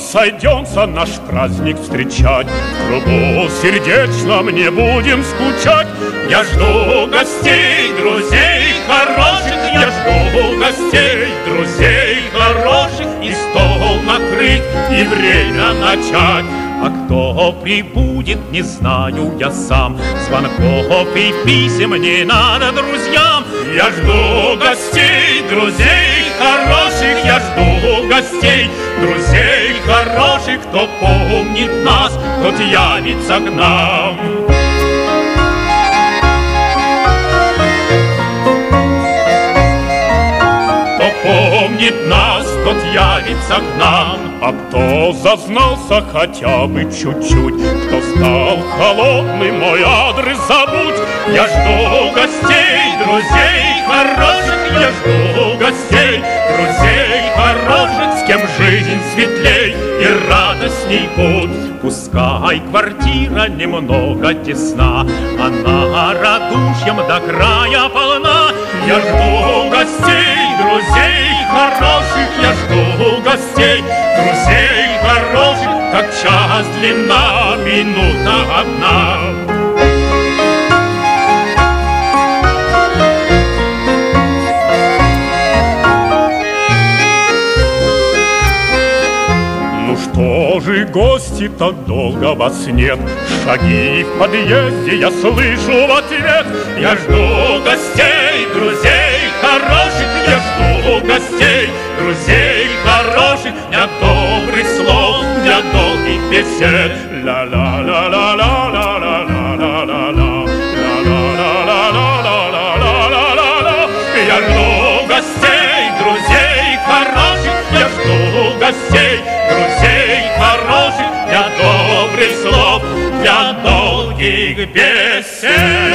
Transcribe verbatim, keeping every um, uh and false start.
сойдемся наш праздник встречать, в кругу сердечном не будем скучать. Я жду гостей, друзей хороших, я жду гостей, друзей хороших, и стол накрыть, и время начать. А кто прибудет, не знаю я сам, звонков и писем не надо друзьям. Я жду гостей, друзей хороших, я жду гостей, друзей хороших. Кто помнит нас, тот явится к нам. Кто помнит нас, тот явится к нам. А кто зазнался хотя бы чуть-чуть, кто стал холодным, мой адрес забудь. Я жду гостей, друзей хороших, я жду гостей, друзей хороших, с кем жизнь светлей и радостней путь. Пускай квартира немного тесна, она радушьем до края полна. Я жду гостей, друзей хороших, я жду гостей, друзей хороших, как час длина, минута одна. Ну что же, гости, так долго вас нет, шаги в подъезде я слышу в ответ. Я жду гостей, друзей хороших, я жду гостей, друзей хороших, для добрых слов, для долгих бесед. Ла-ла-ла-ла-ла-ла-ла-ла-ла-ла-ла. Я жду гостей, друзей хороших, я жду гостей, друзей хороших, для добрых слов, для долгих бесед.